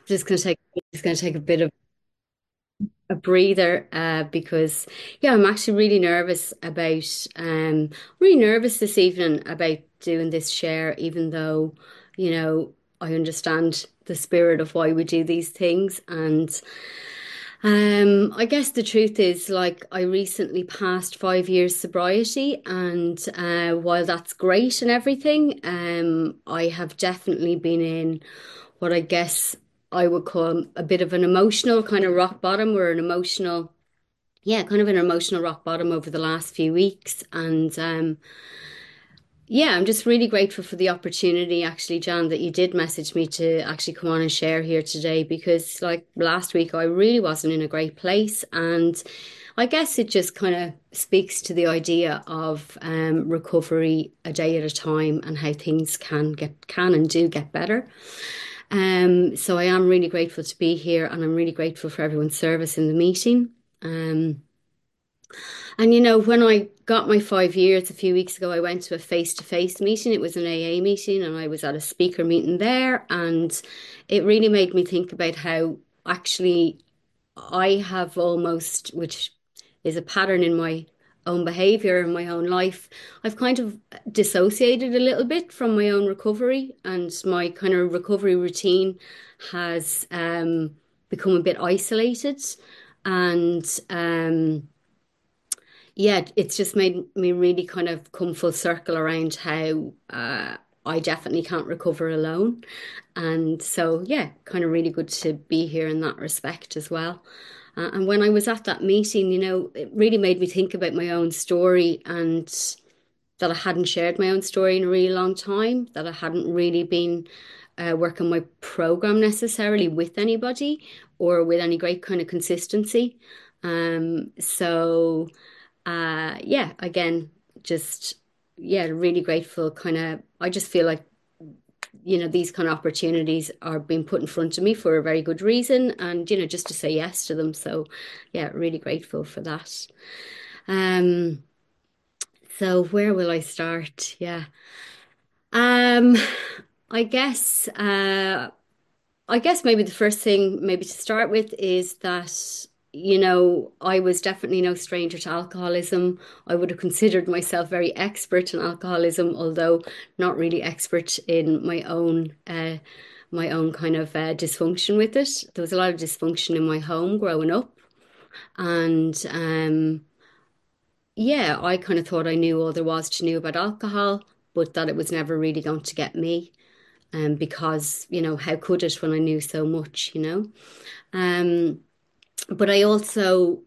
Just gonna take just gonna take a bit of a breather because yeah, I'm actually really nervous this evening about doing this share, even though, you know, I understand the spirit of why we do these things. And I guess the truth is, like, I recently passed 5 years sobriety, and while that's great and everything, I have definitely been in what I guess I would call a bit of an emotional kind of rock bottom, or an emotional, yeah, kind of an emotional rock bottom over the last few weeks. And yeah, I'm just really grateful for the opportunity, actually, John, that you did message me to actually come on and share here today, because like last week, I really wasn't in a great place. And I guess it just kind of speaks to the idea of recovery a day at a time, and how things can and do get better. So I am really grateful to be here, and I'm really grateful for everyone's service in the meeting. Um, and when I got my 5 years a few weeks ago, I went to a face-to-face meeting. It was an AA meeting, and I was at a speaker meeting there. And it really made me think about how actually I have almost, which is a pattern in my own behavior and my own life, I've kind of dissociated a little bit from my own recovery, and my kind of recovery routine has become a bit isolated. And yeah, it's just made me really kind of come full circle around how I definitely can't recover alone. And so, yeah, kind of really good to be here in that respect as well. And when I was at that meeting, it really made me think about my own story, and that I hadn't shared my own story in a really long time, that I hadn't really been working my program necessarily with anybody, or with any great kind of consistency. So yeah, again, just yeah, really grateful. Kind of, I just feel like these kind of opportunities are being put in front of me for a very good reason, and just to say yes to them. So yeah, really grateful for that. Um, so where will I start? Yeah. Um, I guess I guess maybe the first thing maybe to start with is that, I was definitely no stranger to alcoholism. I would have considered myself very expert in alcoholism, although not really expert in my own kind of dysfunction with it. There was a lot of dysfunction in my home growing up, and yeah, I kind of thought I knew all there was to know about alcohol, but that it was never really going to get me. Because, how could it when I knew so much? Um, but I also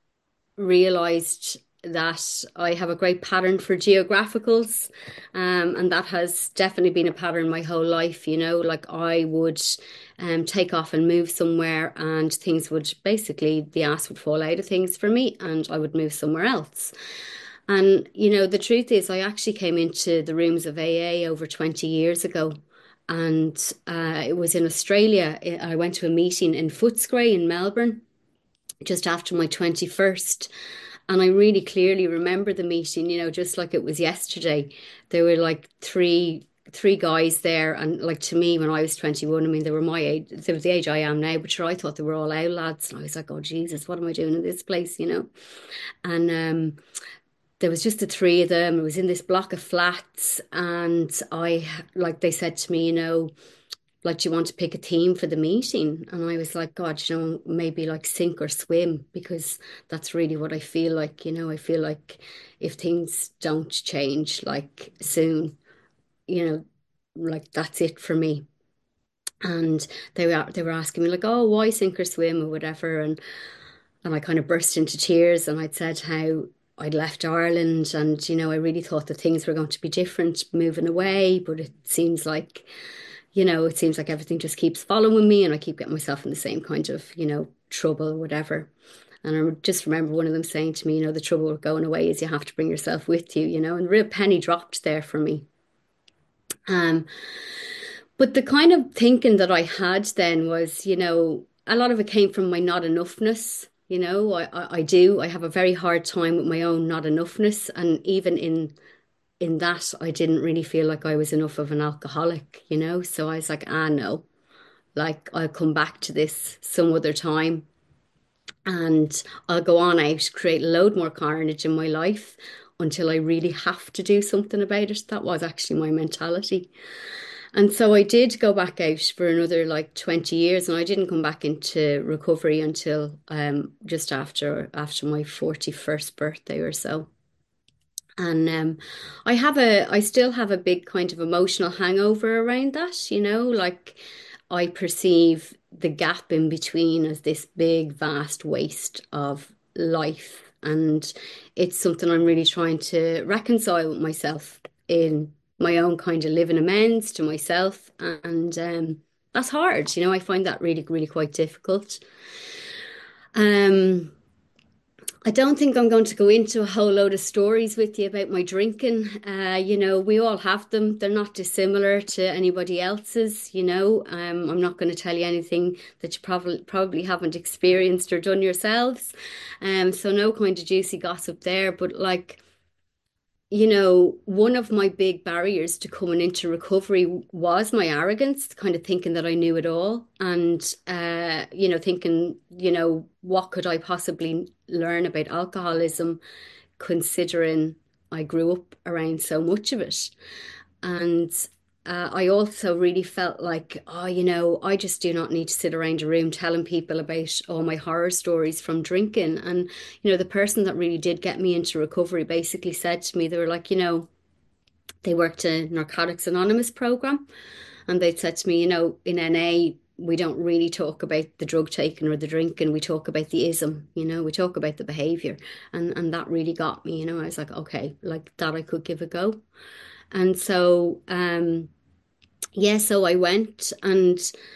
realized that I have a great pattern for geographicals, and that has definitely been a pattern my whole life. Like I would take off and move somewhere, and things would basically, the ass would fall out of things for me, and I would move somewhere else. And, the truth is, I actually came into the rooms of AA over 20 years ago. And it was in Australia. I went to a meeting in Footscray in Melbourne just after my 21st. And I really clearly remember the meeting, just like it was yesterday. There were like three guys there, and like, to me, when I was 21, I mean, they were my age, they were the age I am now, but sure, I thought they were all our lads. And I was like, oh Jesus, what am I doing in this place? And there was just the three of them. It was in this block of flats, and like, they said to me, like, do you want to pick a theme for the meeting? And I was like, God, maybe like sink or swim, because that's really what I feel like. I feel like if things don't change like soon, you know, like that's it for me. And they were asking me like, oh, why sink or swim or whatever, and I kind of burst into tears, and I'd said how I'd left Ireland, and I really thought that things were going to be different moving away, but it seems like everything just keeps following me, and I keep getting myself in the same kind of, trouble, whatever. And I just remember one of them saying to me, the trouble with going away is you have to bring yourself with you, and the real penny dropped there for me. Um, but the kind of thinking that I had then was, a lot of it came from my not enoughness. I have a very hard time with my own not enoughness, and even in that, I didn't really feel like I was enough of an alcoholic. So I was like, ah, no. like I'll come back to this some other time and I'll go on out, create a load more carnage in my life until I really have to do something about it. That was actually my mentality. And so I did go back out for another like 20 years and I didn't come back into recovery until just after my 41st birthday or so. And I still have a big kind of emotional hangover around that, like I perceive the gap in between as this big, vast waste of life. And it's something I'm really trying to reconcile with myself in my own kind of living amends to myself. And that's hard, I find that really, really quite difficult. Um, I don't think I'm going to go into a whole load of stories with you about my drinking. We all have them. They're not dissimilar to anybody else's, I'm not going to tell you anything that you probably haven't experienced or done yourselves. So no kind of juicy gossip there, but like one of my big barriers to coming into recovery was my arrogance, kind of thinking that I knew it all and, thinking, what could I possibly learn about alcoholism considering I grew up around so much of it. And I also really felt like, I just do not need to sit around a room telling people about all my horror stories from drinking. And, the person that really did get me into recovery basically said to me, they were like, they worked a Narcotics Anonymous program. And they said to me, in NA, we don't really talk about the drug taking or the drinking. We talk about the ism, we talk about the behavior. And that really got me, I was like, okay, like that I could give a go. And so, yeah, so I went and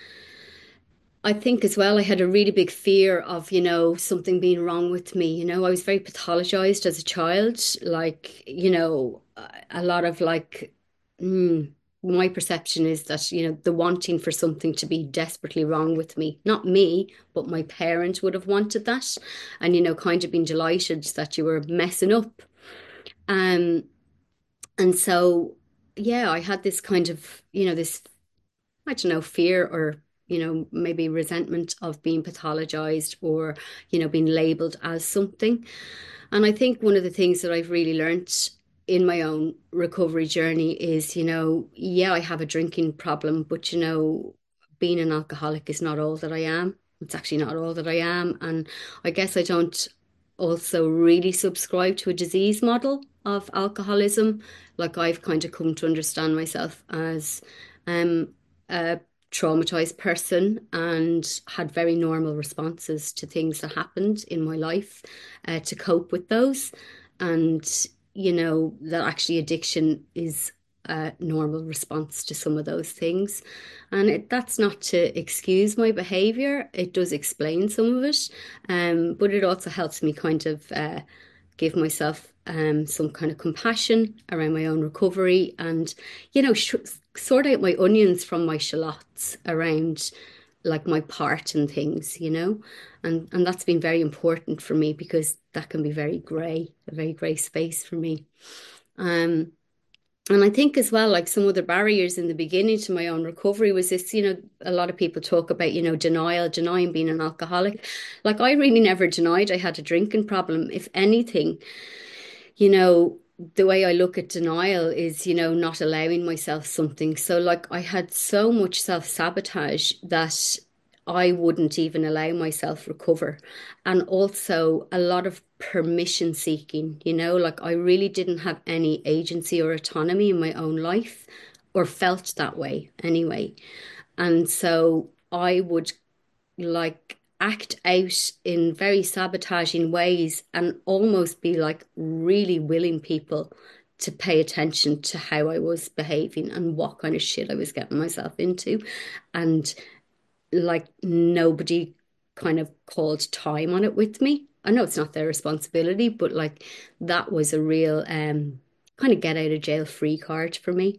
I think as well, I had a really big fear of, something being wrong with me. I was very pathologized as a child, like, a lot of like, mm, my perception is that, the wanting for something to be desperately wrong with me, not me, but my parent would have wanted that. And, kind of been delighted that you were messing up. Um, and so, yeah, I had this kind of, this I don't know, fear or, maybe resentment of being pathologized or, being labeled as something. And I think one of the things that I've really learnt in my own recovery journey is, yeah, I have a drinking problem, but, being an alcoholic is not all that I am. It's actually not all that I am. And I guess I don't also really subscribe to a disease model of alcoholism. Like I've kind of come to understand myself as um, a traumatized person and had very normal responses to things that happened in my life to cope with those. And, that actually addiction is a normal response to some of those things. And that's not to excuse my behavior. It does explain some of it. But it also helps me kind of give myself some kind of compassion around my own recovery and, sort out my onions from my shallots around like my part in things, and that's been very important for me because that can be very grey, a very grey space for me. Um, and I think as well, like some other barriers in the beginning to my own recovery was this, a lot of people talk about, denial, denying being an alcoholic. Like I really never denied I had a drinking problem. If anything, you know, the way I look at denial is, not allowing myself something. So, like, I had so much self-sabotage that I wouldn't even allow myself recover. And also a lot of permission seeking, like I really didn't have any agency or autonomy in my own life or felt that way anyway. And so I would like act out in very sabotaging ways and almost be like really willing people to pay attention to how I was behaving and what kind of shit I was getting myself into. And like nobody kind of called time on it with me. I know it's not their responsibility, but like that was a real kind of get out of jail free card for me.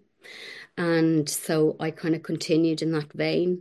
And so I kind of continued in that vein.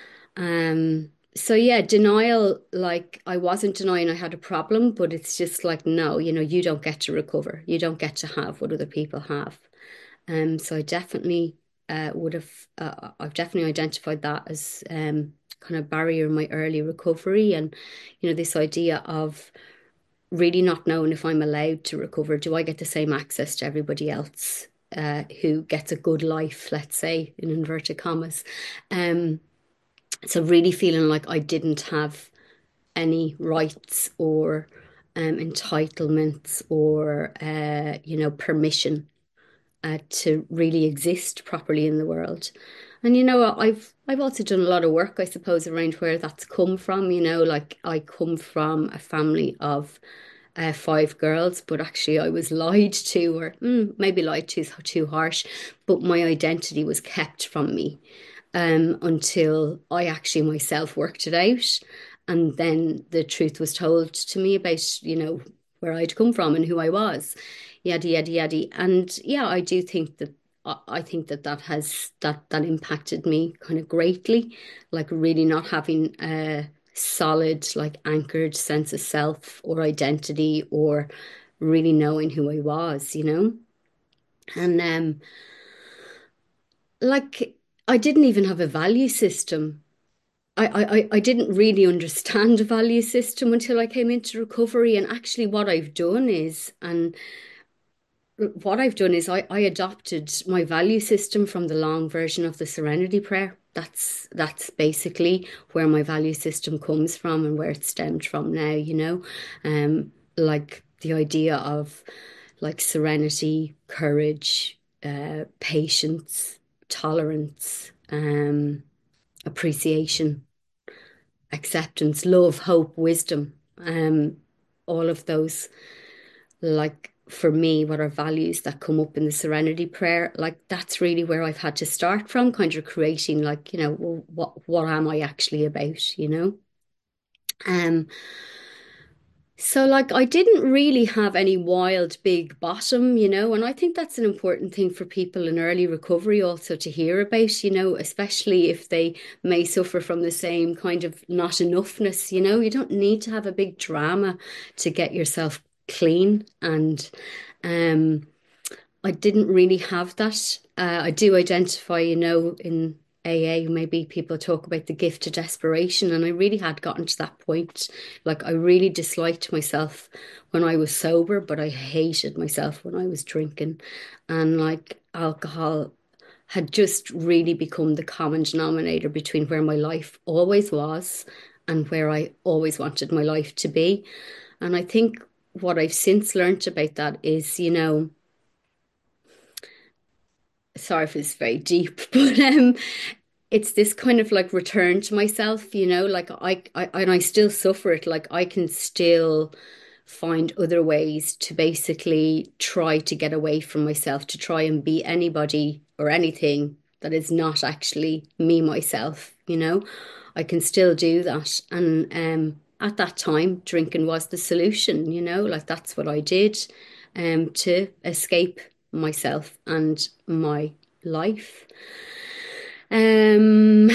So yeah, denial, like I wasn't denying I had a problem, but it's just like, no, you don't get to recover. You don't get to have what other people have. So I definitely would have I've definitely identified that as kind of barrier in my early recovery, and this idea of really not knowing if I'm allowed to recover. Do I get the same access to everybody else who gets a good life, let's say, in inverted commas? Um, so really feeling like I didn't have any rights or entitlements or permission to really exist properly in the world. And I've also done a lot of work, I suppose, around where that's come from. Like I come from a family of five girls, but actually I was lied to, or maybe lied to is too harsh, but my identity was kept from me until I actually myself worked it out. And then the truth was told to me about, where I'd come from and who I was, yada, yada, yada. And yeah, I do think that I think that that impacted me kind of greatly, like really not having a solid, like anchored sense of self or identity or really knowing who I was. And like I didn't even have a value system. I didn't really understand a value system until I came into recovery. And actually, what I've done is I adopted my value system from the long version of the Serenity Prayer. That's basically where my value system comes from and where it stemmed from now. Like the idea of like serenity, courage, patience, tolerance, appreciation, acceptance, love, hope, wisdom, all of those, like for me, what are values that come up in the Serenity Prayer, like that's really where I've had to start from, kind of creating like, well, what am I actually about? Um, so like I didn't really have any wild big bottom, and I think that's an important thing for people in early recovery also to hear about, especially if they may suffer from the same kind of not enoughness. You don't need to have a big drama to get yourself clean. And um I didn't really have that. I do identify, in AA, maybe people talk about the gift of desperation, and I really had gotten to that point. Like, I really disliked myself when I was sober, but I hated myself when I was drinking. And like, alcohol had just really become the common denominator between where my life always was and where I always wanted my life to be. And I think what I've since learned about that is, sorry if it's very deep, but it's this kind of like return to myself, like and I still suffer it. Like I can still find other ways to basically try to get away from myself, to try and be anybody or anything that is not actually me, myself. I can still do that. And at that time, drinking was the solution, like that's what I did to escape myself and my life. Um,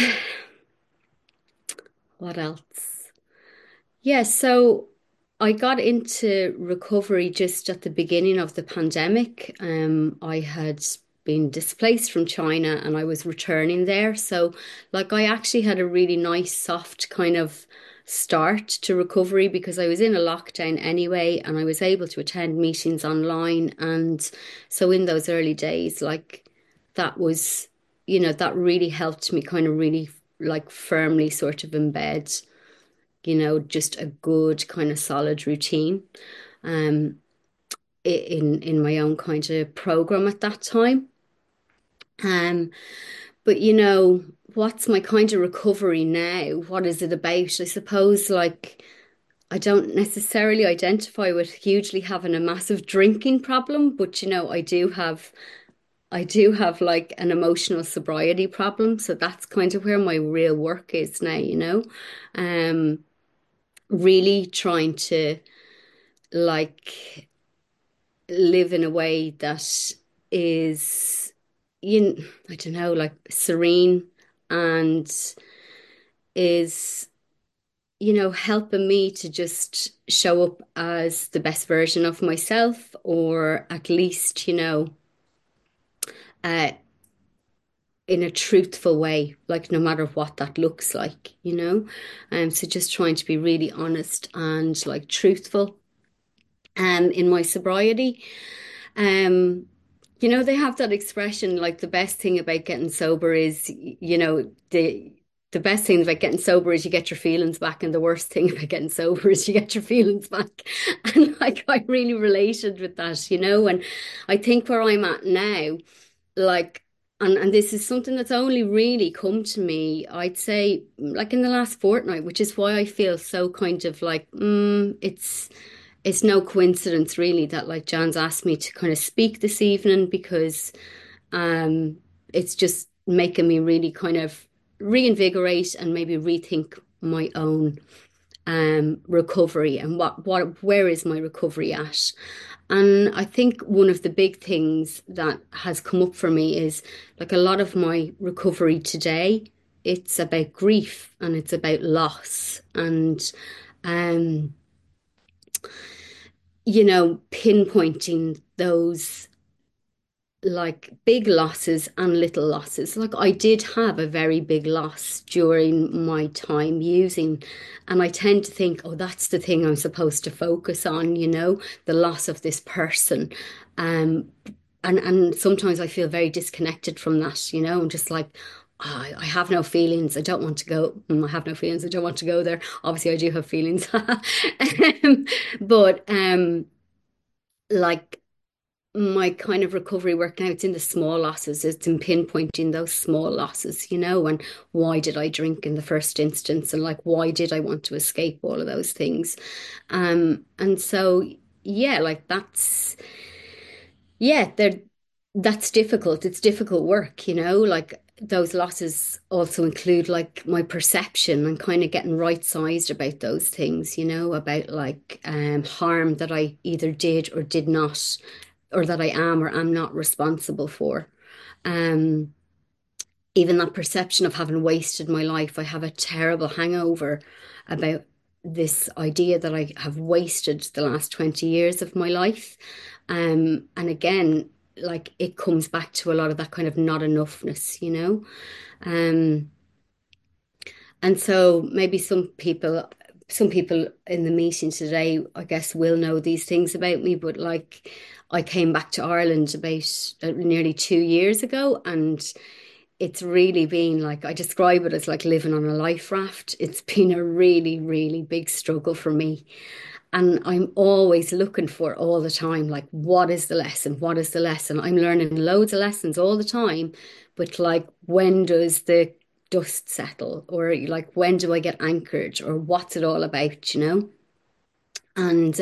what else? Yeah, so I got into recovery just at the beginning of the pandemic. I had been displaced from China and I was returning there. So, like, I actually had a really nice, soft kind of start to recovery because I was in a lockdown anyway and I was able to attend meetings online. And so, in those early days, like, that was, that really helped me kind of really like firmly sort of embed just a good kind of solid routine um in my own kind of program at that time. Um, but what's my kind of recovery now? What is it about? I suppose like I don't necessarily identify with hugely having a massive drinking problem, but I do have like an emotional sobriety problem. So that's kind of where my real work is now. Um, really trying to like live in a way that is, I don't know, like serene and is, helping me to just show up as the best version of myself, or at least, uh, in a truthful way, like no matter what that looks like, you know? So just trying to be really honest and like truthful in my sobriety. Um, they have that expression like the best thing about getting sober is, the best thing about getting sober is you get your feelings back, and the worst thing about getting sober is you get your feelings back. And like I really related with that, and I think where I'm at now, like and this is something that's only really come to me, I'd say, like in the last fortnight, which is why I feel so kind of like it's no coincidence really that like Jan's asked me to kind of speak this evening, because um it's just making me really kind of reinvigorate and maybe rethink my own recovery, and where is my recovery at. And I think one of the big things that has come up for me is like a lot of my recovery today, it's about grief and it's about loss, and um pinpointing those like big losses and little losses. Like I did have a very big loss during my time using, and I tend to think, oh, that's the thing I'm supposed to focus on, the loss of this person. Um, and sometimes I feel very disconnected from that, I'm just like, I have no feelings. I don't want to go. I have no feelings. I don't want to go there. Obviously, I do have feelings. But like my kind of recovery work now, it's in the small losses. It's in pinpointing those small losses, and why did I drink in the first instance? And like, why did I want to escape all of those things? And so, yeah, like yeah, that's difficult. It's difficult work, like those losses also include like my perception and kind of getting right sized about those things, about like harm that I either did or did not, or that I am or am not responsible for. Um, Even that perception of having wasted my life, I have a terrible hangover about this idea that I have wasted the last 20 years of my life. And again, like it comes back to a lot of that kind of not enoughness, Um, and so maybe some people in the meeting today, I guess, will know these things about me, but like I came back to Ireland about nearly 2 years ago, and it's really been like I describe it as like living on a life raft. It's been a really, really big struggle for me. And I'm always looking for all the time, like, what is the lesson? What is the lesson? I'm learning loads of lessons all the time, but like, when does the dust settle? Or like, when do I get anchored? Or what's it all about, And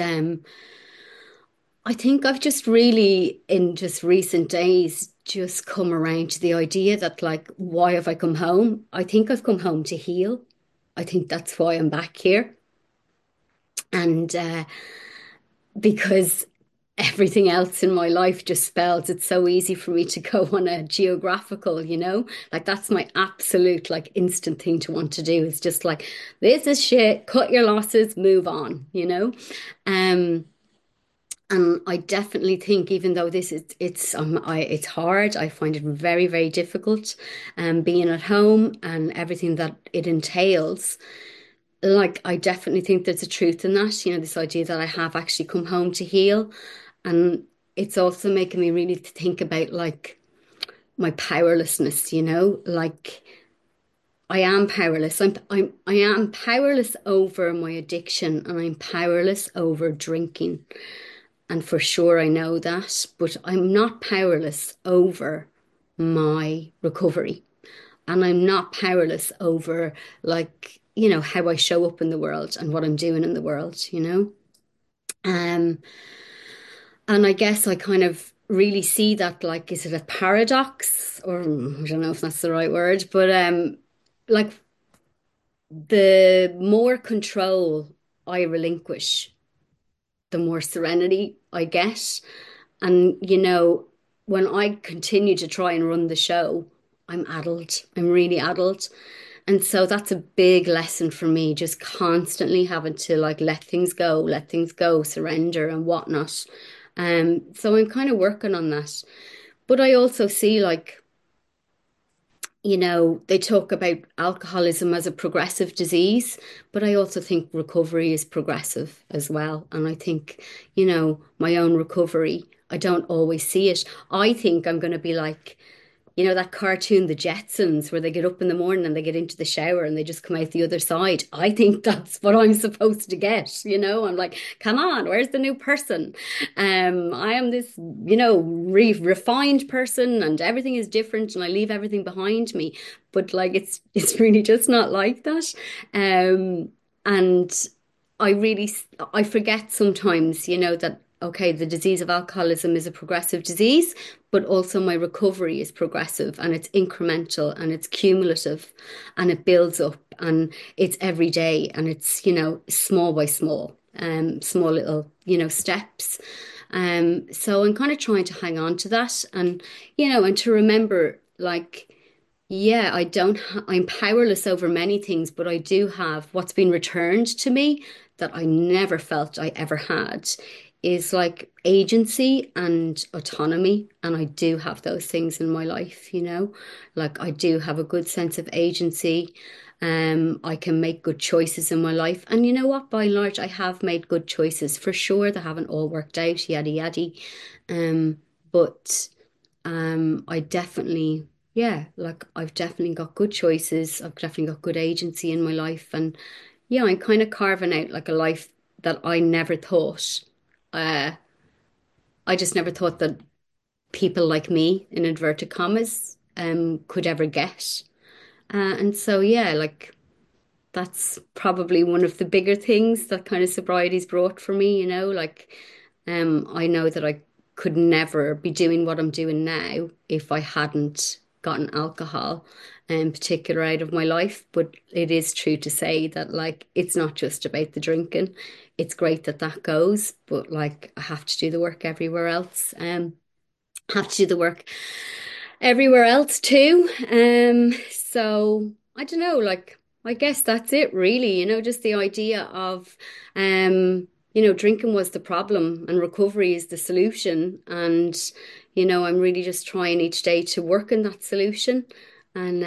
I think I've just really, in just recent days, just come around to the idea that, like, why have I come home? I think I've come home to heal. I think that's why I'm back here. And because everything else in my life just spells it's so easy for me to go on a geographical, like that's my absolute like instant thing to want to do. It's just like, this is shit, cut your losses, move on. Um, and I definitely think, even though this is it's hard, I find it very, very difficult, being at home and everything that it entails. Like, I definitely think there's a truth in that, this idea that I have actually come home to heal. And it's also making me really think about like my powerlessness, like I am powerless. I am powerless over my addiction, and I'm powerless over drinking. And for sure I know that, but I'm not powerless over my recovery. And I'm not powerless over like, how I show up in the world and what I'm doing in the world. Um, and I guess I kind of really see that, like, is it a paradox, or I don't know if that's the right word, but like the more control I relinquish, the more serenity I get. And, when I continue to try and run the show, I'm adult. I'm really adult. And so that's a big lesson for me, just constantly having to like let things go, surrender and whatnot. So I'm kind of working on that. But I also see like they talk about alcoholism as a progressive disease, but I also think recovery is progressive as well. And I think, my own recovery, I don't always see it. I think I'm going to be like, that cartoon, The Jetsons, where they get up in the morning and they get into the shower and they just come out the other side. I think that's what I'm supposed to get. I'm like, come on, where's the new person? I am this, refined person and everything is different and I leave everything behind me. But like it's really just not like that. And I really I forget sometimes, that okay, the disease of alcoholism is a progressive disease, but also my recovery is progressive and it's incremental and it's cumulative and it builds up and it's every day and it's, small by small, small little, steps. So I'm kind of trying to hang on to that and to remember like, yeah, I'm powerless over many things, but I do have what's been returned to me that I never felt I ever had is like agency and autonomy. And I do have those things in my life. Like I do have a good sense of agency. I can make good choices in my life. And you know what? By and large, I have made good choices for sure. They haven't all worked out, yada yada. But I definitely, yeah, like I've definitely got good choices. I've definitely got good agency in my life. And yeah, I'm kind of carving out like a life that I never thought. Uh, I just never thought that people like me, in inverted commas, could ever get. And so, yeah, like that's probably one of the bigger things that kind of sobriety's brought for me. Like I know that I could never be doing what I'm doing now if I hadn't gotten alcohol in particular out of my life. But it is true to say that like it's not just about the drinking. It's great that that goes, but like I have to do the work everywhere else. Have to do the work everywhere else too. So I don't know, like I guess that's it really, just the idea of drinking was the problem and recovery is the solution. And, I'm really just trying each day to work in that solution. And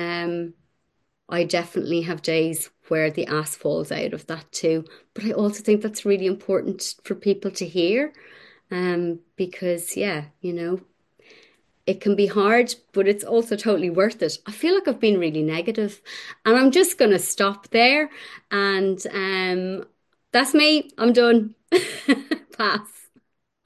I definitely have days where the ass falls out of that too. But I also think that's really important for people to hear. Because yeah, it can be hard, but it's also totally worth it. I feel like I've been really negative, and I'm just going to stop there. And that's me. I'm done. Pass.